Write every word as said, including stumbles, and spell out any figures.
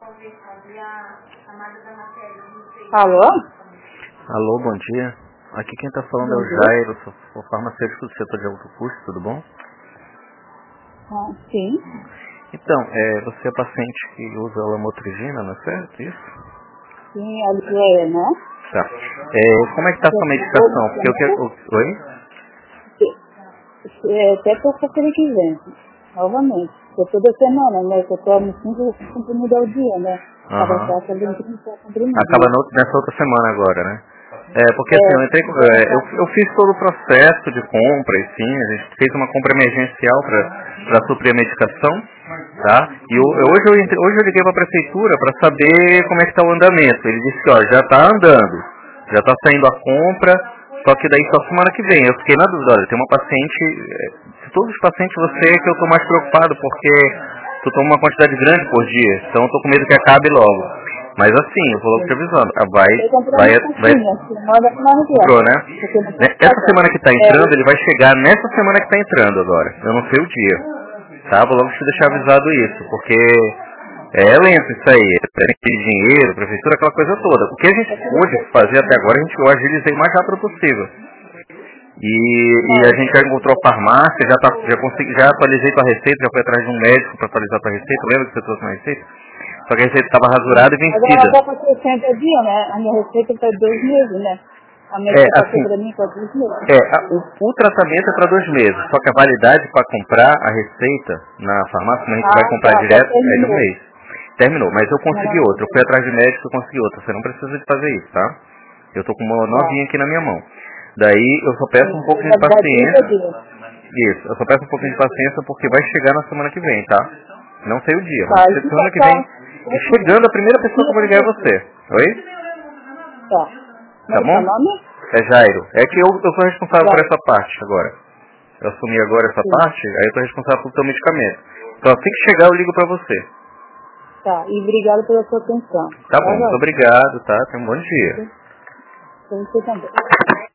Alô? Alô, bom dia. Aqui quem está falando Bom é o dia. Jairo, sou, sou farmacêutico do setor de alto custo, tudo bom? Ah, sim. Então, é, você é paciente que usa lamotrigina, não é certo? Isso? Sim, a Andréia, né? Tá. É, como é que está a sua medicação? Porque eu quero... o- Oi? É, até para o que vem, novamente. Eu toda semana, né? Eu tomo cinco comprimidos ao dia, né? Cada Aham. caixa vem trinta comprimidos, Acaba né? no- nessa outra semana agora, né? É, porque assim, eu, É, entrei, com- é, eu, eu fiz todo o processo de compra, e sim, a gente fez uma compra emergencial para suprir a medicação, tá? E eu, eu- hoje, eu entre- hoje eu liguei para a prefeitura para saber como é que está o andamento. Ele disse que, ó, já está andando, já está saindo a compra, só que daí só semana que vem. Eu fiquei na dúvida, olha, tem uma paciente, é, de todos os pacientes você é que eu estou mais preocupado, porque tu toma uma quantidade grande por dia, então eu tô com medo que acabe logo. Mas assim, eu vou logo te avisando, ah, vai, eu comprei vai, uma vai, caixinha, semana semana que comprou, né? vem. Porque não Né, posso Essa pagar. semana que tá É, entrando, ele vai chegar nessa semana que tá entrando agora. Eu não sei o dia, tá? Vou logo te deixar avisado isso, porque é lento isso aí, é dinheiro, prefeitura, aquela coisa toda. O que a gente pôde fazer até agora, a gente eu agilizei o mais rápido possível. E, e a não, gente já encontrou a farmácia, já, tá, já, consegui, já atualizei tua receita, já fui atrás de um médico para atualizar tua receita, lembra que você trouxe uma receita? Só que a receita estava rasurada e agora ela vencida. está para sessenta dias, né? A minha receita está dois meses, né? A É, médica passou assim, para mim para dois meses. é, a- o, o tratamento é para dois meses, só que a validade para comprar a receita na farmácia, como a gente vai Ah, comprar tá, já direto, é de um terminou. mês. Terminou, mas eu Não, consegui não, outro. Eu fui atrás de médico e consegui outro. Você não precisa de fazer isso, tá? Eu tô com uma tá. novinha aqui na minha mão. Daí eu só peço um pouquinho de Validade trinta paciência. dias. Isso, eu só peço um pouquinho de paciência porque vai chegar na semana que vem, tá? Não sei o dia, mas Tá, se- isso semana tá, que vem, tá. e chegando, a primeira pessoa que eu vou ligar é você. Oi? Tá. Como Tá é que é o bom? nome? É Jairo. É que eu, eu sou responsável por Já. essa parte agora. Eu assumi agora essa Sim. parte, aí eu tô responsável pelo teu medicamento. Então assim que chegar eu ligo pra você. Tá. E obrigado pela sua atenção. Tá Tá, bom, muito Jorge? obrigado, tá? Tenha um bom dia. Sim. Pra você também.